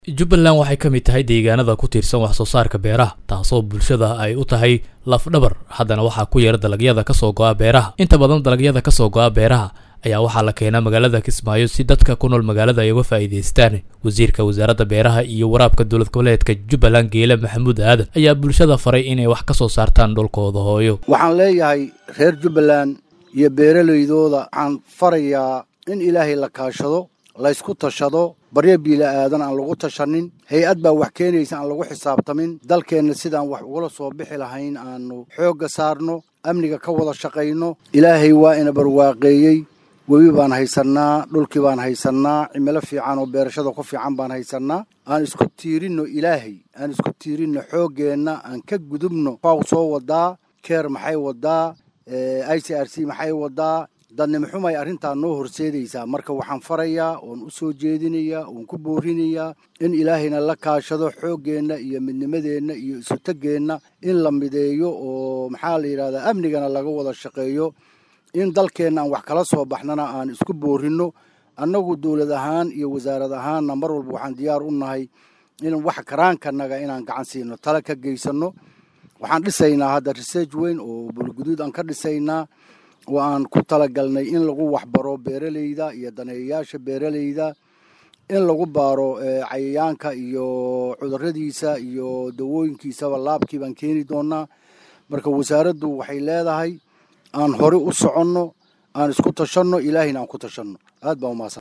Jubbaland waxay ka mid tahay deegaanada ku tiirsan wax soo saarka beeraha taasoo bulshada ay u tahay laf dhabar haddana waxaa ku yar dalagyada ka soo go'a beeraha inta badan dalagyada ka soo go'a beeraha ayaa waxaa la keenaa magaalada Kismaayo si dadka ku nool magaalada ay uga faa'iideystaan wasiirka wasaaradda beeraha iyo waraabka dowlad goboleedka Jubbaland Geela Maxamuud Aadan ayaa bulshada faray inay wax ka soo saartaan dhulkooda hooyo waxaan leeyahay reer Jubbaland iyo beeraleydooda aan farayaa in Ilaahay la kaashado la isku tashado barya biila aadan aan lagu tashanin hay'ad baa wax keenaysa aan lagu xisaabtamin dalkeena sidaan wax uga soo bixi lahayn aanu xooga saarno amniga ka wada shaqeyno Ilaahay waa ina barwaaqeeyay webi baan haysanaa dhulkii baan haysanaa cimilo fiican oo beerashada ku fiican baan haysanaa aan isku tiirino Ilaahay aan isku tiirino xoogeena aan ka gudubno faaw soo wadaa keer maxay wadaa ICRC maxay wadaa dadnimo xumay arrinta noo horseedaysa marka waxaan farayaa oo u soo jeedinayaa oo ku boorinayaa in Ilaahayna la kaashado xoogeena iyo midnimadeena iyo isu tageena in la mideeyo oo maxaa la yiraahdaa amnigana laga wada shaqeeyo in dalkeena aan wax kala soo baxnana aan isku boorino annagu dawlad ahaan iyo wasaarad ahaan mar walba waxaan diyaar u nahay in wax karaankanaga inaan gacan siino tala ka geysano waxaan dhisaynaa hadda research weyn oo bulguduud aan ka dhisaynaa waan ku talagalnay in lagu waxbaro beeraleyda iyo daneeyayaasha beeraleyda in lagu baaro cayayaanka iyo cudurradiisa iyo dawooyinkiisa laabkii baan keeni doonaa marka wasaaraddu waxay leedahay aan hore u soconno aan isku tashanno ilaahina aan ku tashanno aad baa u mahadsan